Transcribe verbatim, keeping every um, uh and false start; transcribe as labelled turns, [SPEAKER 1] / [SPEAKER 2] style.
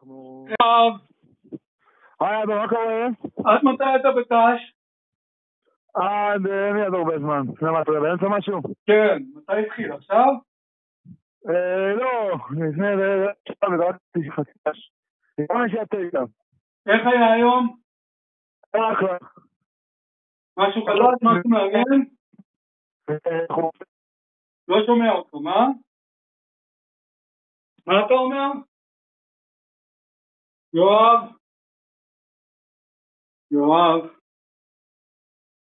[SPEAKER 1] אנחנו...
[SPEAKER 2] טוב.
[SPEAKER 1] היי, אדו, מה קורה?
[SPEAKER 2] עד מתי אתה בקש?
[SPEAKER 1] עד, אין לי עד הרבה זמן. למה, אתה יודע באמצע משהו?
[SPEAKER 2] כן, מתי התחיל? עכשיו?
[SPEAKER 1] אה, לא, לפני זה... עכשיו, לדעתי חצי קש. לפני שיצא איתם.
[SPEAKER 2] איך היה היום?
[SPEAKER 1] אחלה.
[SPEAKER 2] משהו חדש? משהו מעניין? לא שומע אותו, מה? מה אתה אומר? יואב? יואב?